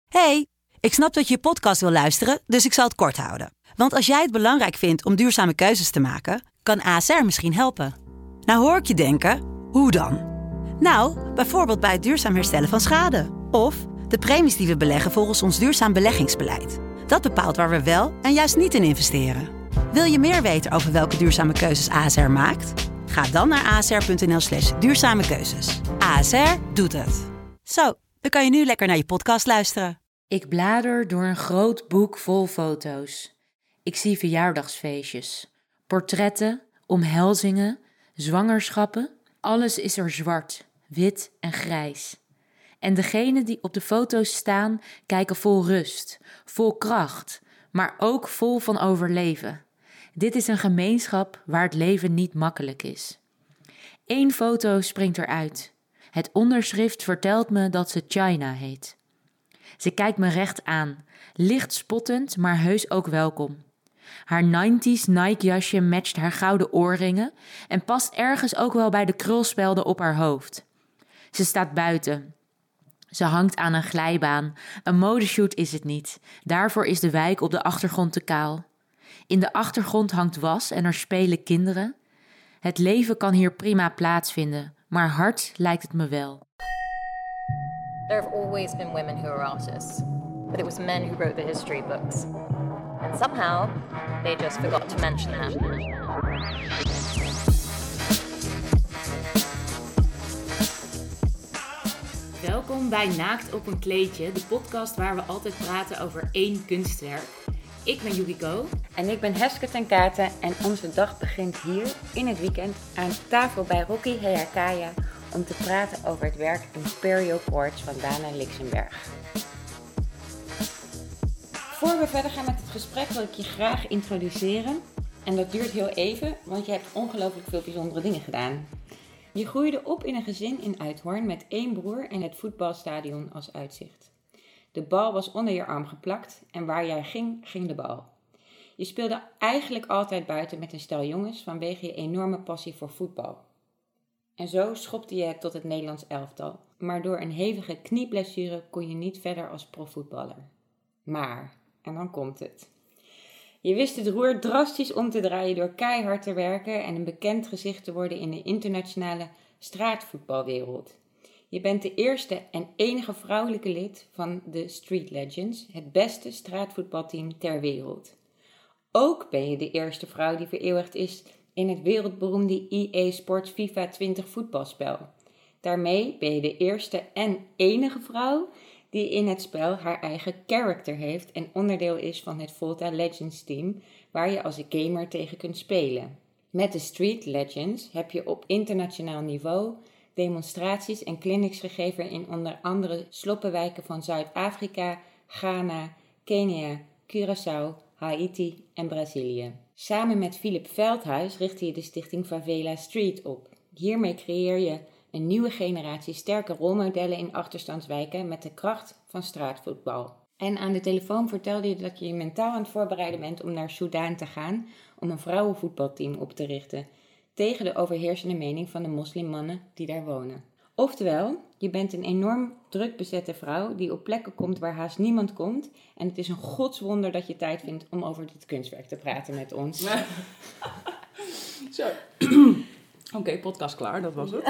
Hey, ik snap dat je je podcast wil luisteren, dus ik zal het kort houden. Want als jij het belangrijk vindt om duurzame keuzes te maken, kan ASR misschien helpen. Nou hoor ik je denken, hoe dan? Nou, bijvoorbeeld bij het duurzaam herstellen van schade. Of de premies die we beleggen volgens ons duurzaam beleggingsbeleid. Dat bepaalt waar we wel en juist niet in investeren. Wil je meer weten over welke duurzame keuzes ASR maakt? Ga dan naar asr.nl/duurzame keuzes. ASR doet het. Zo, dan kan je nu lekker naar je podcast luisteren. Ik blader door een groot boek vol foto's. Ik zie verjaardagsfeestjes, portretten, omhelzingen, zwangerschappen. Alles is er zwart, wit en grijs. En degenen die op de foto's staan kijken vol rust, vol kracht, maar ook vol van overleven. Dit is een gemeenschap waar het leven niet makkelijk is. Eén foto springt eruit. Het onderschrift vertelt me dat ze China heet. Ze kijkt me recht aan, licht spottend, maar heus ook welkom. Haar 90s Nike jasje matcht haar gouden oorringen en past ergens ook wel bij de krulspelden op haar hoofd. Ze staat buiten. Ze hangt aan een glijbaan. Een modeshoot is het niet. Daarvoor is de wijk op de achtergrond te kaal. In de achtergrond hangt was en er spelen kinderen. Het leven kan hier prima plaatsvinden, maar hard lijkt het me wel. There have always been women who are artists, but it was men who wrote the history books. And somehow, they just forgot to mention that. Welkom bij Naakt op een kleedje, de podcast waar we altijd praten over één kunstwerk. Ik ben Yukiko. En ik ben Heske ten Katen en onze dag begint hier in het weekend aan tafel bij Rocky Hayakaya om te praten over het werk Imperial Quartz van Dana Lixenberg. Voor we verder gaan met het gesprek wil ik je graag introduceren. En dat duurt heel even, want je hebt ongelooflijk veel bijzondere dingen gedaan. Je groeide op in een gezin in Uithoorn met 1 broer en het voetbalstadion als uitzicht. De bal was onder je arm geplakt en waar jij ging, ging de bal. Je speelde eigenlijk altijd buiten met een stel jongens vanwege je enorme passie voor voetbal. En zo schopte je het tot het Nederlands elftal, maar door een hevige knieblessure kon je niet verder als profvoetballer. Maar, en dan komt het. Je wist het roer drastisch om te draaien door keihard te werken en een bekend gezicht te worden in de internationale straatvoetbalwereld. Je bent de eerste en enige vrouwelijke lid van de Street Legends, het beste straatvoetbalteam ter wereld. Ook ben je de eerste vrouw die vereeuwigd is in het wereldberoemde EA Sports FIFA 20 voetbalspel. Daarmee ben je de eerste en enige vrouw die in het spel haar eigen character heeft en onderdeel is van het Volta Legends team, waar je als gamer tegen kunt spelen. Met de Street Legends heb je op internationaal niveau demonstraties en clinics gegeven in onder andere sloppenwijken van Zuid-Afrika, Ghana, Kenia, Curaçao, Haiti en Brazilië. Samen met Philip Veldhuis richtte je de stichting Favela Street op. Hiermee creëer je een nieuwe generatie sterke rolmodellen in achterstandswijken met de kracht van straatvoetbal. En aan de telefoon vertelde je dat je je mentaal aan het voorbereiden bent om naar Soedan te gaan om een vrouwenvoetbalteam op te richten, tegen de overheersende mening van de moslimmannen die daar wonen. Oftewel, je bent een enorm druk bezette vrouw die op plekken komt waar haast niemand komt. En het is een godswonder dat je tijd vindt om over dit kunstwerk te praten met ons. Zo. Oké, podcast klaar, dat was het.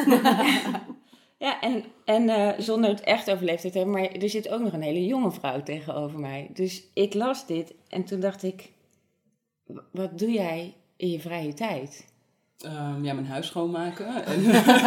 Ja, en zonder het echt over leeftijd te hebben, maar er zit ook nog een hele jonge vrouw tegenover mij. Dus ik las dit en toen dacht ik, wat doe jij in je vrije tijd? Mijn huis schoonmaken en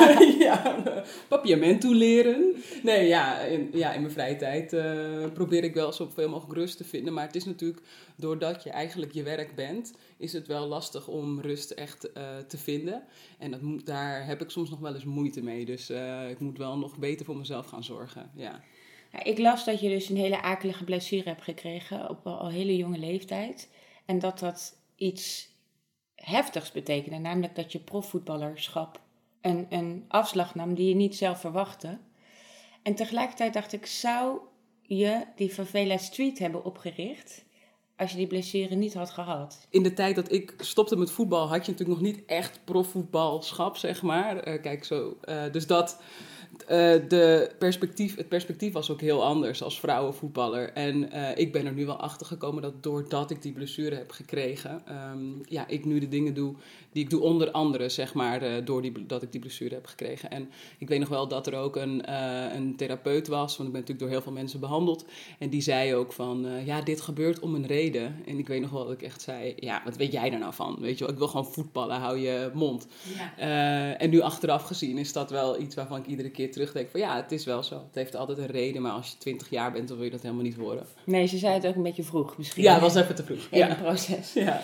papiamento leren. Nee, in mijn vrije tijd probeer ik wel zoveel mogelijk rust te vinden. Maar het is natuurlijk, doordat je eigenlijk je werk bent, is het wel lastig om rust echt te vinden. En daar heb ik soms nog wel eens moeite mee. Dus ik moet wel nog beter voor mezelf gaan zorgen, ja. Ja, ik las dat je dus een hele akelige blessure hebt gekregen op al hele jonge leeftijd. En dat iets heftigs betekende, namelijk dat je profvoetballerschap een afslag nam die je niet zelf verwachtte. En tegelijkertijd dacht ik, zou je die Favela Street hebben opgericht als je die blessure niet had gehad? In de tijd dat ik stopte met voetbal had je natuurlijk nog niet echt profvoetbalschap, zeg maar. Dus Het perspectief was ook heel anders als vrouwenvoetballer. En ik ben er nu wel achter gekomen dat doordat ik die blessure heb gekregen, ik nu de dingen doe die ik doe onder andere, zeg maar, doordat ik die blessure heb gekregen. En ik weet nog wel dat er ook een therapeut was, want ik ben natuurlijk door heel veel mensen behandeld. En die zei ook van, dit gebeurt om een reden. En ik weet nog wel dat ik echt zei, wat weet jij daar nou van? Weet je wel, ik wil gewoon voetballen, hou je mond. Ja. En nu achteraf gezien is dat wel iets waarvan ik iedere keer terugdenk van het is wel zo. Het heeft altijd een reden, maar als je 20 jaar bent, dan wil je dat helemaal niet horen. Nee, ze zei het ook een beetje vroeg misschien. Ja, het was even te vroeg. In het proces. Ja.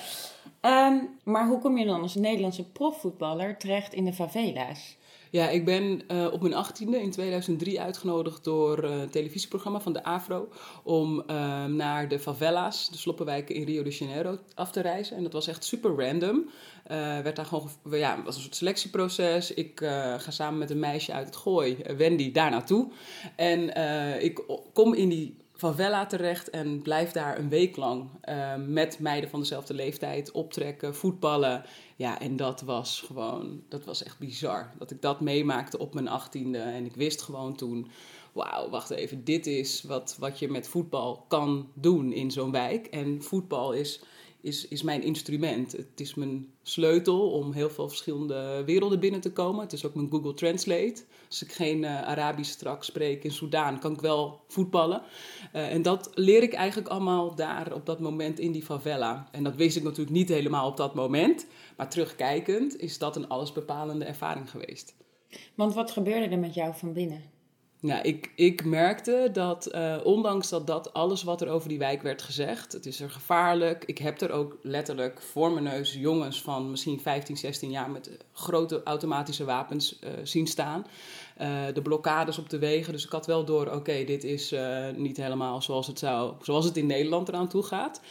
Maar hoe kom je dan als Nederlandse profvoetballer terecht in de favela's? Ja, ik ben op mijn 18e in 2003 uitgenodigd door een televisieprogramma van de AVRO om naar de favela's, de sloppenwijken in Rio de Janeiro, af te reizen. En dat was echt super random. Het was een soort selectieproces. Ik ga samen met een meisje uit het Gooi, Wendy, daar naartoe. En ik kom in die favela terecht en blijf daar een week lang met meiden van dezelfde leeftijd optrekken, voetballen. Ja, en dat was echt bizar. Dat ik dat meemaakte op mijn 18e. En ik wist gewoon toen, wauw, wacht even, dit is wat je met voetbal kan doen in zo'n wijk. En voetbal is mijn instrument. Het is mijn sleutel om heel veel verschillende werelden binnen te komen. Het is ook mijn Google Translate. Als ik geen Arabisch straks spreek in Soudaan, kan ik wel voetballen. En dat leer ik eigenlijk allemaal daar op dat moment in die favela. En dat wist ik natuurlijk niet helemaal op dat moment. Maar terugkijkend is dat een allesbepalende ervaring geweest. Want wat gebeurde er met jou van binnen? Nou, ik merkte dat ondanks dat alles wat er over die wijk werd gezegd, het is er gevaarlijk. Ik heb er ook letterlijk voor mijn neus jongens van misschien 15, 16 jaar met grote automatische wapens zien staan. De blokkades op de wegen. Dus ik had wel door, oké, dit is niet helemaal zoals het in Nederland eraan toe gaat.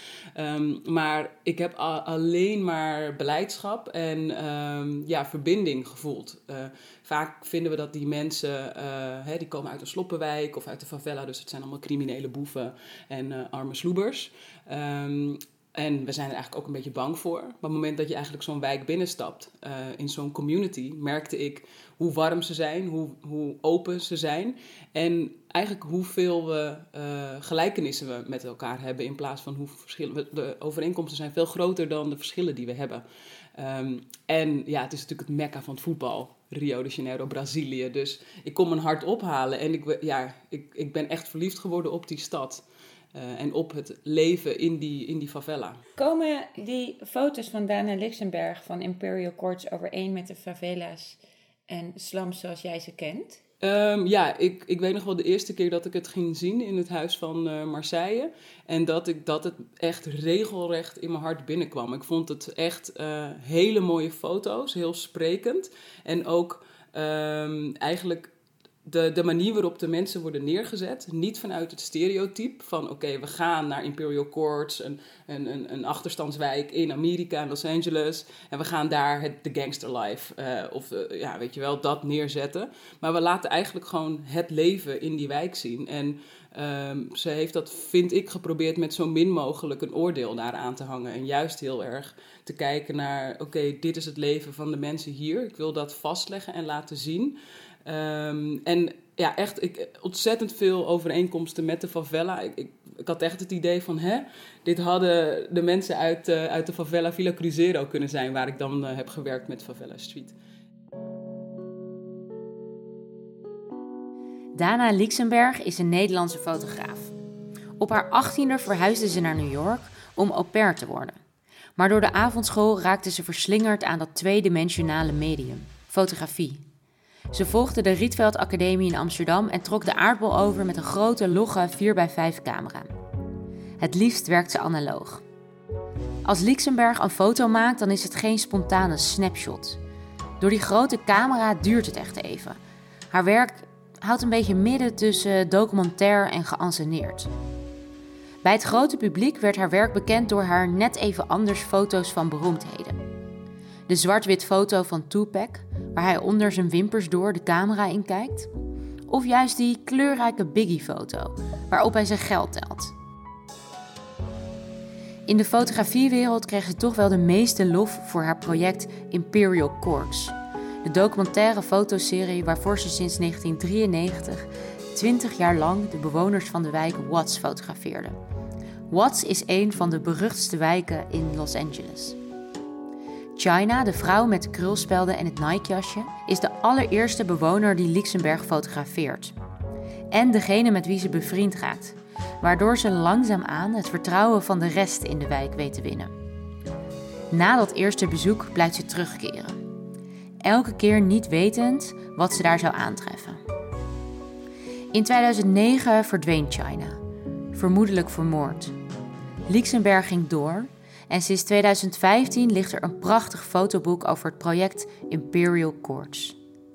Maar ik heb alleen maar beleidschap en verbinding gevoeld. Vaak vinden we dat die mensen, die komen uit een sloppenwijk of uit de favela. Dus het zijn allemaal criminele boeven en arme sloebers. En we zijn er eigenlijk ook een beetje bang voor. Maar op het moment dat je eigenlijk zo'n wijk binnenstapt, in zo'n community, merkte ik hoe warm ze zijn, hoe open ze zijn. En eigenlijk hoeveel gelijkenissen we met elkaar hebben in plaats van hoe verschillen. De overeenkomsten zijn veel groter dan de verschillen die we hebben. Het is natuurlijk het mekka van het voetbal. Rio de Janeiro, Brazilië. Dus ik kon mijn hart ophalen en ik ben echt verliefd geworden op die stad. En op het leven in die favela. Komen die foto's van Dana Lichtenberg van Imperial Courts overeen met de favela's en slums zoals jij ze kent? Ik weet nog wel de eerste keer dat ik het ging zien in het huis van Marseille. En dat het echt regelrecht in mijn hart binnenkwam. Ik vond het echt hele mooie foto's, heel sprekend. En ook eigenlijk de manier waarop de mensen worden neergezet. Niet vanuit het stereotype van oké, we gaan naar Imperial Courts, een achterstandswijk in Amerika, in Los Angeles. En we gaan daar de gangster life dat neerzetten. Maar we laten eigenlijk gewoon het leven in die wijk zien. En ze heeft dat, vind ik, geprobeerd met zo min mogelijk een oordeel daar aan te hangen. En juist heel erg te kijken naar oké, dit is het leven van de mensen hier. Ik wil dat vastleggen en laten zien. Ontzettend veel overeenkomsten met de favela. Ik had echt het idee van, dit hadden de mensen uit de favela Villa Cruzeiro kunnen zijn, waar ik dan heb gewerkt met Favela Street. Dana Lichtenberg is een Nederlandse fotograaf. Op haar 18e verhuisde ze naar New York om au pair te worden. Maar door de avondschool raakte ze verslingerd aan dat tweedimensionale medium, fotografie. Ze volgde de Rietveld Academie in Amsterdam en trok de aardbol over met een grote logge 4x5 camera. Het liefst werkt ze analoog. Als Lichtenberg een foto maakt, dan is het geen spontane snapshot. Door die grote camera duurt het echt even. Haar werk houdt een beetje midden tussen documentair en geanceneerd. Bij het grote publiek werd haar werk bekend door haar net even anders foto's van beroemdheden. De zwart-wit foto van Tupac, waar hij onder zijn wimpers door de camera in kijkt. Of juist die kleurrijke Biggie-foto, waarop hij zijn geld telt. In de fotografiewereld kreeg ze toch wel de meeste lof voor haar project Imperial Courts. De documentaire fotoserie waarvoor ze sinds 1993 20 jaar lang de bewoners van de wijk Watts fotografeerde. Watts is een van de beruchtste wijken in Los Angeles. China, de vrouw met de krulspelden en het Nike-jasje, is de allereerste bewoner die Lichtenberg fotografeert. En degene met wie ze bevriend raakt, waardoor ze langzaamaan het vertrouwen van de rest in de wijk weet te winnen. Na dat eerste bezoek blijft ze terugkeren. Elke keer niet wetend wat ze daar zou aantreffen. In 2009 verdween China, vermoedelijk vermoord. Lichtenberg ging door en sinds 2015 ligt er een prachtig fotoboek over het project Imperial Courts.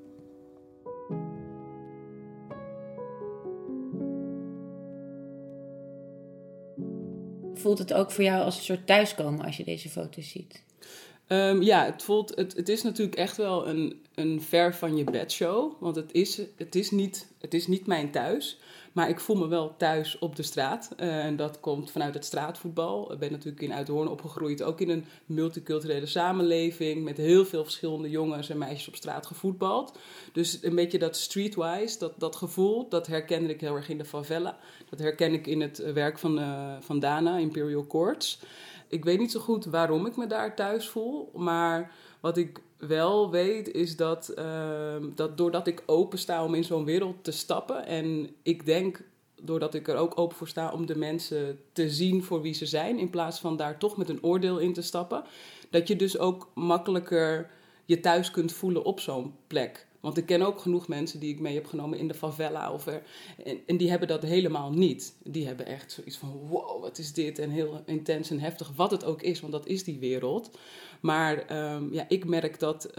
Voelt het ook voor jou als een soort thuiskomen als je deze foto's ziet? Ja, het is natuurlijk echt wel een ver van je bed show. Want het is niet mijn thuis. Maar ik voel me wel thuis op de straat. En dat komt vanuit het straatvoetbal. Ik ben natuurlijk in Uithoorn opgegroeid. Ook in een multiculturele samenleving. Met heel veel verschillende jongens en meisjes op straat gevoetbald. Dus een beetje dat streetwise, dat gevoel, dat herkende ik heel erg in de favela. Dat herken ik in het werk van Dana, Imperial Courts. Ik weet niet zo goed waarom ik me daar thuis voel. Maar wat ik wel weet is dat doordat ik open sta om in zo'n wereld te stappen. En ik denk, doordat ik er ook open voor sta om de mensen te zien voor wie ze zijn. In plaats van daar toch met een oordeel in te stappen. Dat je dus ook makkelijker je thuis kunt voelen op zo'n plek. Want ik ken ook genoeg mensen die ik mee heb genomen in de favela. En die hebben dat helemaal niet. Die hebben echt zoiets van, wow, wat is dit? En heel intens en heftig, wat het ook is, want dat is die wereld. Maar ik merk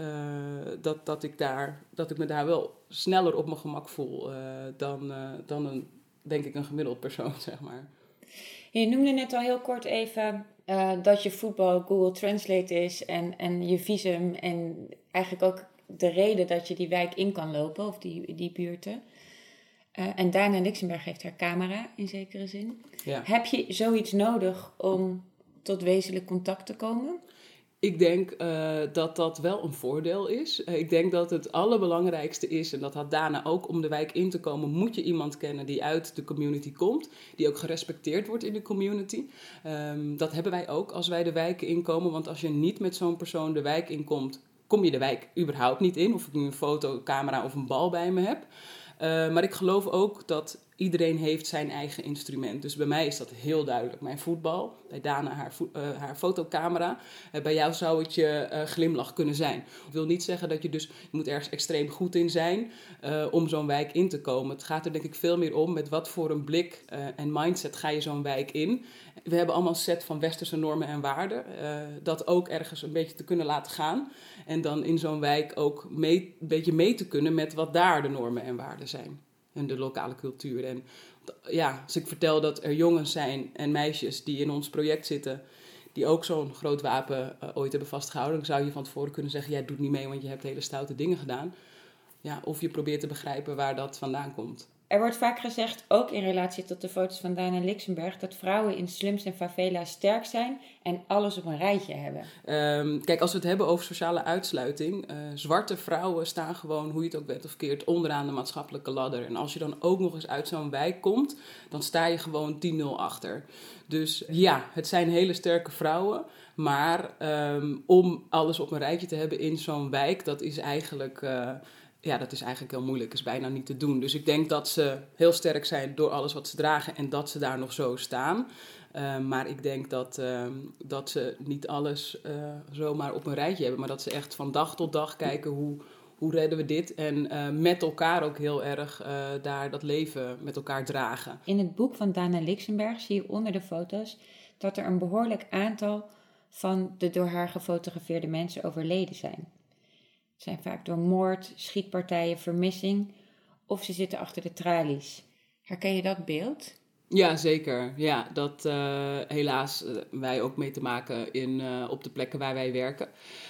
dat ik me daar wel sneller op mijn gemak voel dan denk ik een gemiddeld persoon, zeg maar. Je noemde net al heel kort even dat je voetbal Google Translate is en je visum en eigenlijk ook de reden dat je die wijk in kan lopen, of die buurten. En Dana Lichtenberg heeft haar camera, in zekere zin. Ja. Heb je zoiets nodig om tot wezenlijk contact te komen? Ik denk dat wel een voordeel is. Ik denk dat het allerbelangrijkste is, en dat had Dana ook, om de wijk in te komen, moet je iemand kennen die uit de community komt, die ook gerespecteerd wordt in de community. Dat hebben wij ook als wij de wijken inkomen, want als je niet met zo'n persoon de wijk inkomt, kom je de wijk überhaupt niet in, of ik nu een fotocamera of een bal bij me heb. Maar ik geloof ook dat iedereen heeft zijn eigen instrument. Dus bij mij is dat heel duidelijk. Mijn voetbal, bij Dana haar fotocamera. Bij jou zou het je glimlach kunnen zijn. Ik wil niet zeggen dat je moet ergens extreem goed in zijn om zo'n wijk in te komen. Het gaat er denk ik veel meer om met wat voor een blik en mindset ga je zo'n wijk in. We hebben allemaal een set van westerse normen en waarden. Dat ook ergens een beetje te kunnen laten gaan. En dan in zo'n wijk ook een beetje mee te kunnen met wat daar de normen en waarden zijn. En de lokale cultuur. En ja, als ik vertel dat er jongens zijn en meisjes die in ons project zitten, die ook zo'n groot wapen ooit hebben vastgehouden, dan zou je van tevoren kunnen zeggen, jij doet niet mee, want je hebt hele stoute dingen gedaan. Ja, of je probeert te begrijpen waar dat vandaan komt. Er wordt vaak gezegd, ook in relatie tot de foto's van Dana Lichtenberg, dat vrouwen in slums en favela's sterk zijn en alles op een rijtje hebben. Kijk, als we het hebben over sociale uitsluiting, zwarte vrouwen staan gewoon, hoe je het ook bent of keert, onderaan de maatschappelijke ladder. En als je dan ook nog eens uit zo'n wijk komt, dan sta je gewoon 10-0 achter. Dus ja, het zijn hele sterke vrouwen, maar om alles op een rijtje te hebben in zo'n wijk, dat is eigenlijk heel moeilijk. Is bijna niet te doen. Dus ik denk dat ze heel sterk zijn door alles wat ze dragen en dat ze daar nog zo staan. Maar ik denk dat ze niet alles zomaar op een rijtje hebben. Maar dat ze echt van dag tot dag kijken hoe redden we dit. En met elkaar ook heel erg daar dat leven met elkaar dragen. In het boek van Dana Lichtenberg zie je onder de foto's dat er een behoorlijk aantal van de door haar gefotografeerde mensen overleden zijn. Het zijn vaak door moord, schietpartijen, vermissing of ze zitten achter de tralies. Herken je dat beeld? Ja, zeker. Ja, dat helaas wij ook mee te maken op de plekken waar wij werken.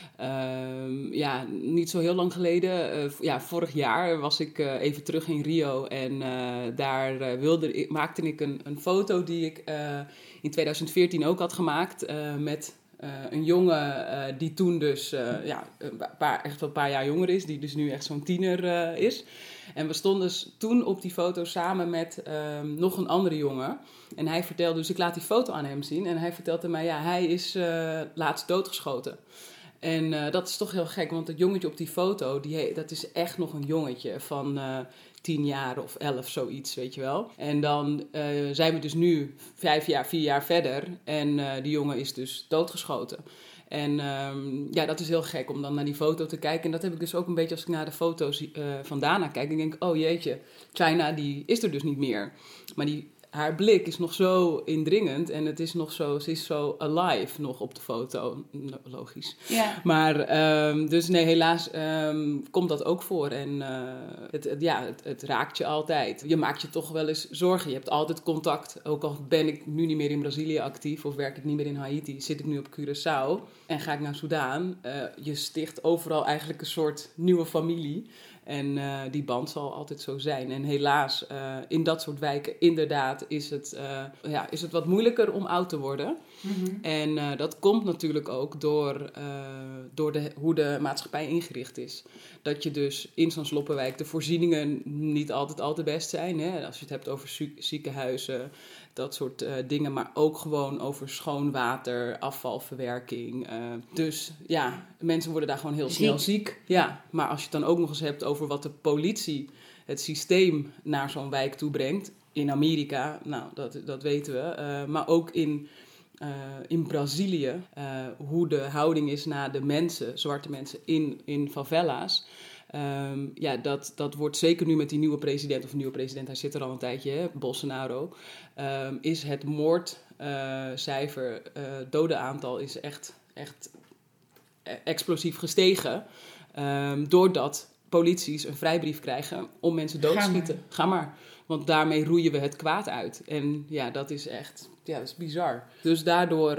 Niet zo heel lang geleden, vorig jaar was ik even terug in Rio en daar maakte ik een foto die ik in 2014 ook had gemaakt met een jongen die toen dus echt wel een paar jaar jonger is. Die dus nu echt zo'n tiener is. En we stonden toen op die foto samen met nog een andere jongen. En hij vertelde, dus ik laat die foto aan hem zien. En hij vertelde mij, hij is laatst doodgeschoten. En dat is toch heel gek, want het jongetje op die foto, dat is echt nog een jongetje van 10 jaar of 11, zoiets, weet je wel. En dan zijn we dus nu 4 jaar verder en die jongen is dus doodgeschoten. En dat is heel gek om dan naar die foto te kijken. En dat heb ik dus ook een beetje als ik naar de foto's van Dana kijk. Dan denk ik, oh jeetje, China die is er dus niet meer. Maar haar blik is nog zo indringend en het is nog zo, ze is zo alive nog op de foto, logisch. Ja. Maar dus nee, helaas komt dat ook voor en het raakt je altijd. Je maakt je toch wel eens zorgen, je hebt altijd contact. Ook al ben ik nu niet meer in Brazilië actief of werk ik niet meer in Haiti, zit ik nu op Curaçao en ga ik naar Soudaan. Je sticht overal eigenlijk een soort nieuwe familie. En die band zal altijd zo zijn. En helaas, in dat soort wijken inderdaad is het wat moeilijker om oud te worden. Mm-hmm. En dat komt natuurlijk ook door hoe de maatschappij ingericht is. Dat je dus in zo'n sloppenwijk de voorzieningen niet altijd al te best zijn. Hè? Als je het hebt over ziekenhuizen, dat soort dingen. Maar ook gewoon over schoon water, afvalverwerking. Dus ja, mensen worden daar gewoon heel snel ziek. Ja, maar als je het dan ook nog eens hebt over wat de politie, het systeem naar zo'n wijk toe brengt. In Amerika, nou, dat weten we. Maar ook in Brazilië, hoe de houding is naar de mensen, zwarte mensen in favela's. Dat wordt zeker nu met die nieuwe president, hij zit er al een tijdje, hè, Bolsonaro, is het moordcijfer, dodenaantal is echt explosief gestegen, doordat polities een vrijbrief krijgen om mensen dood te schieten. Ga maar. Want daarmee roeien we het kwaad uit. En ja, dat is echt, dat is bizar. Dus daardoor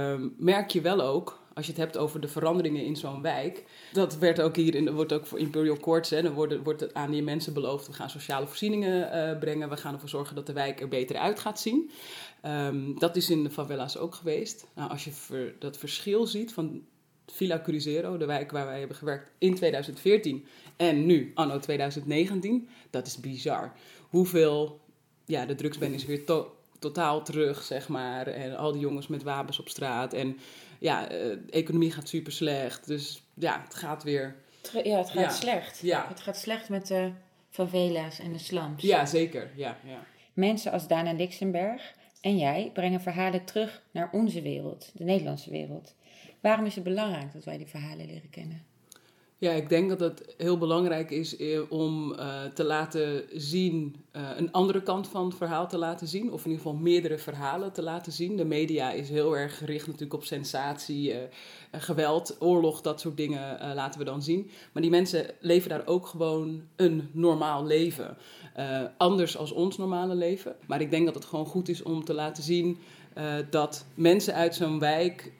merk je wel ook, als je het hebt over de veranderingen in zo'n wijk. Dat wordt ook voor Imperial Courts, hè, dan wordt het aan die mensen beloofd. We gaan sociale voorzieningen brengen. We gaan ervoor zorgen dat de wijk er beter uit gaat zien. Dat is in de favela's ook geweest. Nou, als je dat verschil ziet van Villa Cruzeiro, de wijk waar wij hebben gewerkt in 2014 en nu, anno 2019, dat is bizar. Hoeveel, de drugsbende is weer totaal terug, zeg maar. En al die jongens met wapens op straat. En de economie gaat super slecht. Dus ja, het gaat weer... Het gaat slecht. Ja. Het gaat slecht met de favela's en de slums. Ja, zeker. Ja. Mensen als Dana Lichtenberg en jij brengen verhalen terug naar onze wereld, de Nederlandse wereld. Waarom is het belangrijk dat wij die verhalen leren kennen? Ja, ik denk dat het heel belangrijk is om te laten zien, een andere kant van het verhaal te laten zien. Of in ieder geval meerdere verhalen te laten zien. De media is heel erg gericht natuurlijk op sensatie, geweld, oorlog, dat soort dingen laten we dan zien. Maar die mensen leven daar ook gewoon een normaal leven. Anders als ons normale leven. Maar ik denk dat het gewoon goed is om te laten zien dat mensen uit zo'n wijk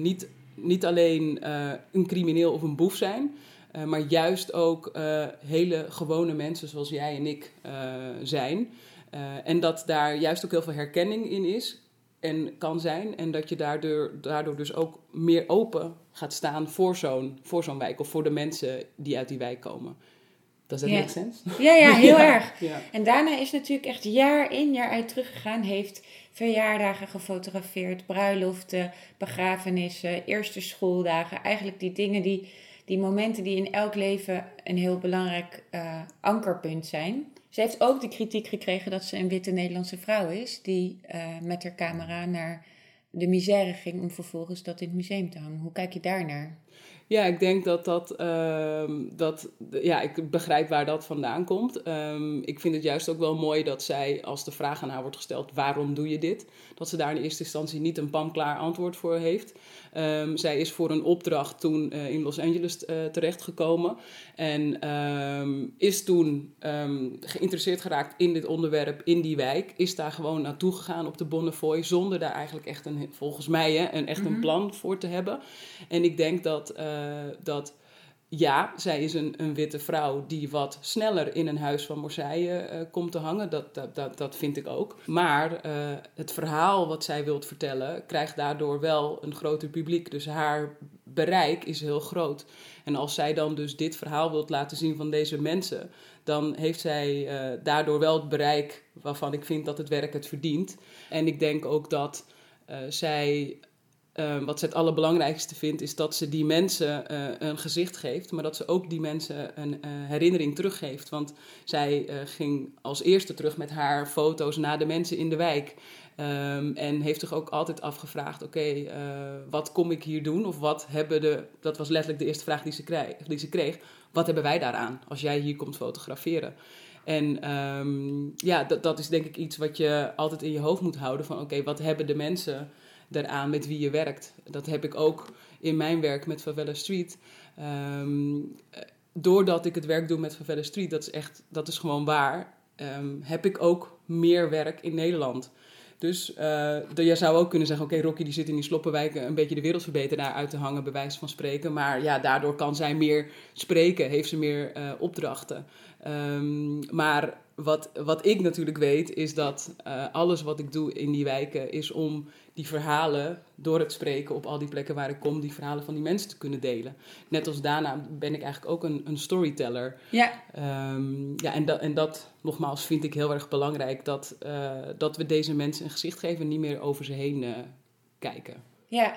niet alleen een crimineel of een boef zijn, maar juist ook hele gewone mensen zoals jij en ik zijn. En dat daar juist ook heel veel herkenning in is en kan zijn. En dat je daardoor dus ook meer open gaat staan voor zo'n wijk of voor de mensen die uit die wijk komen. Does that make sense? Ja, heel erg. Ja. En daarna is natuurlijk echt jaar in jaar uit teruggegaan. Heeft verjaardagen gefotografeerd, bruiloften, begrafenissen, eerste schooldagen. Eigenlijk die dingen, die momenten die in elk leven een heel belangrijk ankerpunt zijn. Ze heeft ook de kritiek gekregen dat ze een witte Nederlandse vrouw is, die met haar camera naar de misère ging om vervolgens dat in het museum te hangen. Hoe kijk je daarnaar? Ja, ik denk ik begrijp waar dat vandaan komt. Ik vind het juist ook wel mooi dat zij, als de vraag aan haar wordt gesteld, waarom doe je dit? Dat ze daar in eerste instantie niet een pamklaar antwoord voor heeft. Zij is voor een opdracht toen in Los Angeles terechtgekomen. En is toen geïnteresseerd geraakt in dit onderwerp, in die wijk. Is daar gewoon naartoe gegaan op de Bonnefoy, zonder daar eigenlijk echt volgens mij een plan voor te hebben. En ik denk dat ja, zij is een witte vrouw die wat sneller in een huis van Marseille komt te hangen. Dat vind ik ook. Maar het verhaal wat zij wilt vertellen krijgt daardoor wel een groter publiek. Dus haar bereik is heel groot. En als zij dan dus dit verhaal wilt laten zien van deze mensen, dan heeft zij daardoor wel het bereik waarvan ik vind dat het werk het verdient. En ik denk ook dat zij... wat ze het allerbelangrijkste vindt, is dat ze die mensen een gezicht geeft, maar dat ze ook die mensen een herinnering teruggeeft. Want zij ging als eerste terug met haar foto's naar de mensen in de wijk. En heeft zich ook altijd afgevraagd, oké, wat kom ik hier doen? Of wat hebben dat was letterlijk de eerste vraag die ze kreeg. Wat hebben wij daaraan als jij hier komt fotograferen? En dat is denk ik iets wat je altijd in je hoofd moet houden. Van oké, wat hebben de mensen daaraan met wie je werkt? Dat heb ik ook in mijn werk met Favela Street. Doordat ik het werk doe met Favela Street, dat is gewoon waar, heb ik ook meer werk in Nederland. Dus je zou ook kunnen zeggen, oké, Rocky die zit in die sloppenwijken een beetje de wereldverbeteraar uit te hangen, bij wijze van spreken. Maar ja, daardoor kan zij meer spreken, heeft ze meer opdrachten. Maar wat ik natuurlijk weet, is dat alles wat ik doe in die wijken is om die verhalen, door het spreken op al die plekken waar ik kom, die verhalen van die mensen te kunnen delen. Net als daarna ben ik eigenlijk ook een storyteller. Ja. En dat, nogmaals, vind ik heel erg belangrijk, dat we deze mensen een gezicht geven en niet meer over ze heen kijken. Ja.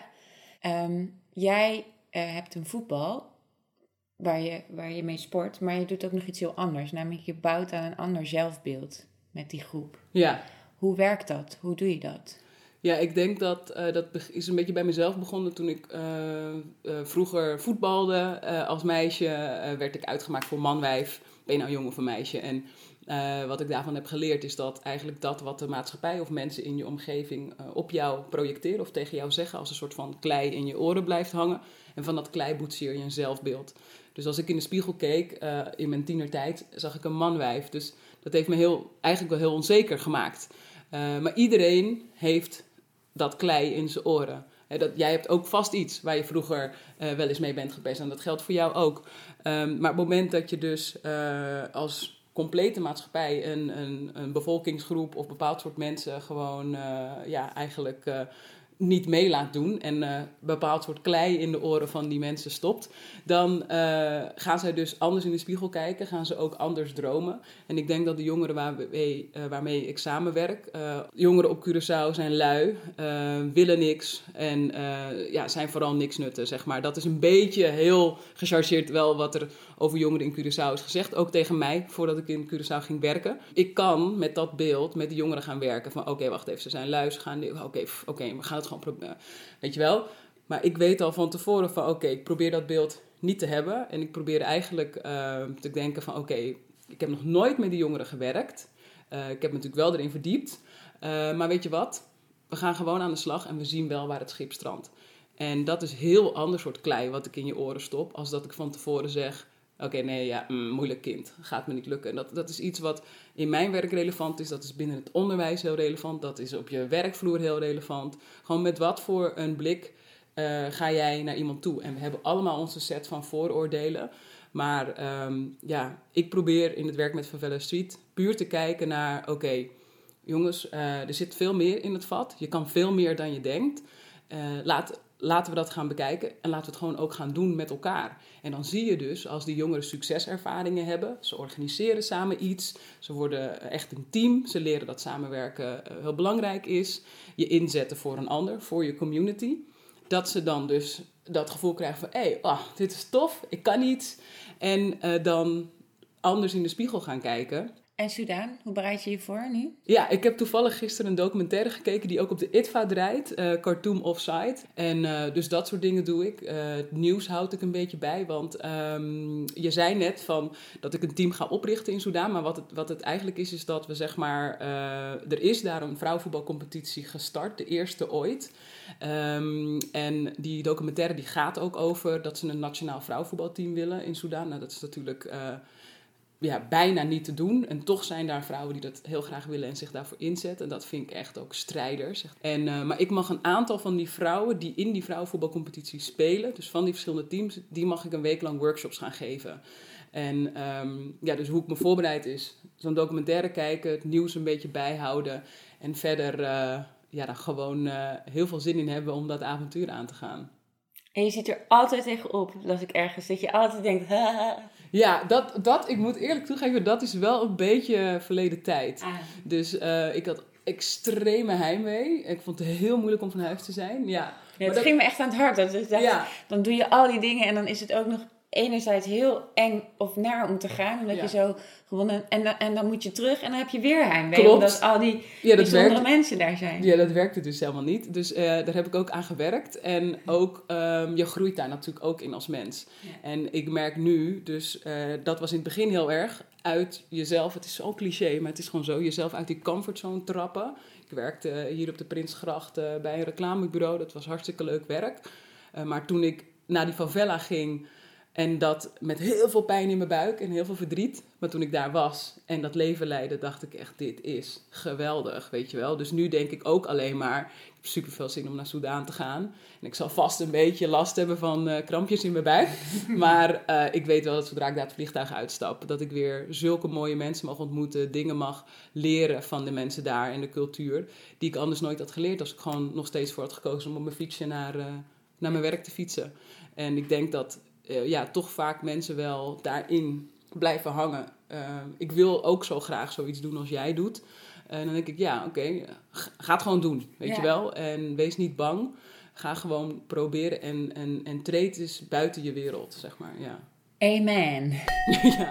Jij hebt een voetbal waar je mee sport, maar je doet ook nog iets heel anders. Namelijk je bouwt aan een ander zelfbeeld met die groep. Ja. Hoe werkt dat? Hoe doe je dat? Ja, ik denk dat is een beetje bij mezelf begonnen toen ik vroeger voetbalde. Als meisje werd ik uitgemaakt voor man-wijf. Ben je nou jong of een meisje? En wat ik daarvan heb geleerd is dat eigenlijk dat wat de maatschappij of mensen in je omgeving op jou projecteren of tegen jou zeggen als een soort van klei in je oren blijft hangen. En van dat klei boetseer je een zelfbeeld. Dus als ik in de spiegel keek in mijn tienertijd, zag ik een man-wijf. Dus dat heeft me eigenlijk wel heel onzeker gemaakt. Maar iedereen heeft dat klei in zijn oren. Jij hebt ook vast iets waar je vroeger wel eens mee bent geweest. En dat geldt voor jou ook. Maar op het moment dat je dus als complete maatschappij een bevolkingsgroep of bepaald soort mensen gewoon eigenlijk niet mee laat doen en een bepaald soort klei in de oren van die mensen stopt, dan gaan zij dus anders in de spiegel kijken, gaan ze ook anders dromen. En ik denk dat de jongeren waarmee ik samenwerk, jongeren op Curaçao zijn lui, willen niks en zijn vooral niks nutten, zeg maar. Dat is een beetje heel gechargeerd wel wat er over jongeren in Curaçao is gezegd, ook tegen mij, voordat ik in Curaçao ging werken. Ik kan met dat beeld met de jongeren gaan werken van oké, wacht even, ze zijn lui, ze gaan oké, we gaan het gewoon proberen, weet je wel. Maar ik weet al van tevoren van oké, ik probeer dat beeld niet te hebben. En ik probeer eigenlijk te denken van oké, ik heb nog nooit met die jongeren gewerkt. Ik heb me natuurlijk wel erin verdiept. Maar weet je wat? We gaan gewoon aan de slag en we zien wel waar het schip strandt. En dat is een heel ander soort klei wat ik in je oren stop, als dat ik van tevoren zeg, oké, moeilijk kind, gaat me niet lukken. En dat is iets wat in mijn werk relevant is, dat is binnen het onderwijs heel relevant, dat is op je werkvloer heel relevant. Gewoon met wat voor een blik ga jij naar iemand toe. En we hebben allemaal onze set van vooroordelen. Maar ik probeer in het werk met Favela Street puur te kijken naar, oké, jongens, er zit veel meer in het vat. Je kan veel meer dan je denkt. Laten we dat gaan bekijken en laten we het gewoon ook gaan doen met elkaar. En dan zie je dus, als die jongeren succeservaringen hebben, ze organiseren samen iets, ze worden echt een team, ze leren dat samenwerken heel belangrijk is, je inzetten voor een ander, voor je community, dat ze dan dus dat gevoel krijgen van, dit is tof, ik kan iets. En dan anders in de spiegel gaan kijken. En Sudaan, hoe bereid je je voor nu? Ja, ik heb toevallig gisteren een documentaire gekeken die ook op de ITVA draait, Khartoum Offside. En dus dat soort dingen doe ik. Het nieuws houd ik een beetje bij, want je zei net van dat ik een team ga oprichten in Soedan. Maar wat het eigenlijk is dat we zeg maar, er is daar een vrouwenvoetbalcompetitie gestart, de eerste ooit. En die documentaire die gaat ook over dat ze een nationaal vrouwenvoetbalteam willen in Soedan. Nou, dat is natuurlijk bijna niet te doen. En toch zijn daar vrouwen die dat heel graag willen en zich daarvoor inzetten. En dat vind ik echt ook strijders. Maar ik mag een aantal van die vrouwen die in die vrouwenvoetbalcompetitie spelen, dus van die verschillende teams, die mag ik een week lang workshops gaan geven. En dus hoe ik me voorbereid is, zo'n documentaire kijken, het nieuws een beetje bijhouden en verder daar gewoon heel veel zin in hebben om dat avontuur aan te gaan. En je zit er altijd tegenop, las ik ergens, dat je altijd denkt... Ja, dat, ik moet eerlijk toegeven, dat is wel een beetje verleden tijd. Dus ik had extreme heimwee. Ik vond het heel moeilijk om van huis te zijn. Ja, het ging me echt aan het hart. Dus ik dacht, dan doe je al die dingen en dan is het ook nog enerzijds heel eng of naar om te gaan. Omdat je zo gewonnen... En dan moet je terug en dan heb je weer heimwee. Klopt. Omdat al die bijzondere mensen daar zijn. Ja, dat werkte dus helemaal niet. Dus daar heb ik ook aan gewerkt. En ook, je groeit daar natuurlijk ook in als mens. Ja. En ik merk nu, dus dat was in het begin heel erg, uit jezelf, het is zo'n cliché, maar het is gewoon zo, jezelf uit die comfortzone trappen. Ik werkte hier op de Prinsgracht bij een reclamebureau. Dat was hartstikke leuk werk. Maar toen ik naar die favela ging... En dat met heel veel pijn in mijn buik en heel veel verdriet. Maar toen ik daar was en dat leven leidde, dacht ik echt, dit is geweldig, weet je wel. Dus nu denk ik ook alleen maar, ik heb super veel zin om naar Soudaan te gaan. En ik zal vast een beetje last hebben van krampjes in mijn buik. Maar ik weet wel dat zodra ik daar het vliegtuig uitstap, dat ik weer zulke mooie mensen mag ontmoeten. Dingen mag leren van de mensen daar en de cultuur. Die ik anders nooit had geleerd als ik gewoon nog steeds voor had gekozen om op mijn fietsje naar mijn werk te fietsen. En ik denk dat... toch vaak mensen wel daarin blijven hangen. Ik wil ook zo graag zoiets doen als jij doet. En dan denk ik, ga het gewoon doen, weet je wel. En wees niet bang. Ga gewoon proberen en treed eens buiten je wereld, zeg maar, ja. Amen. Ja.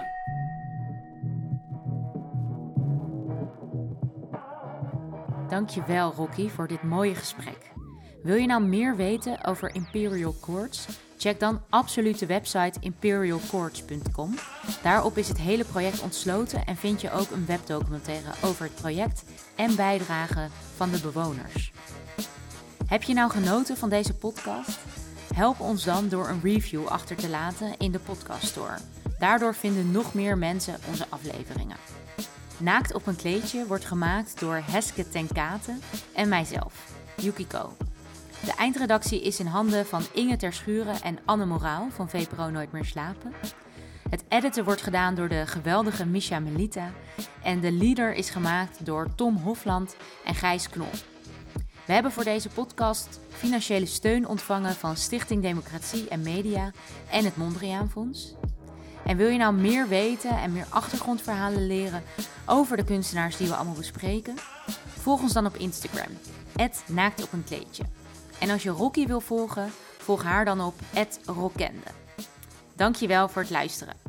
Dankjewel, Rocky, voor dit mooie gesprek. Wil je nou meer weten over Imperial Courts? Check dan absoluut de website imperialcourts.com. Daarop is het hele project ontsloten en vind je ook een webdocumentaire over het project en bijdragen van de bewoners. Heb je nou genoten van deze podcast? Help ons dan door een review achter te laten in de Podcast Store. Daardoor vinden nog meer mensen onze afleveringen. Naakt op een kleedje wordt gemaakt door Heske ten Katen en mijzelf, Yukiko. De eindredactie is in handen van Inge Terschuren en Anne Moraal van VPRO Nooit meer slapen. Het editen wordt gedaan door de geweldige Misha Melita. En de leader is gemaakt door Tom Hofland en Gijs Knol. We hebben voor deze podcast financiële steun ontvangen van Stichting Democratie en Media en het Mondriaan Fonds. En wil je nou meer weten en meer achtergrondverhalen leren over de kunstenaars die we allemaal bespreken? Volg ons dan op Instagram, @naaktopeenkleedje. En als je Rocky wil volgen, volg haar dan op @rockende. Dankjewel voor het luisteren.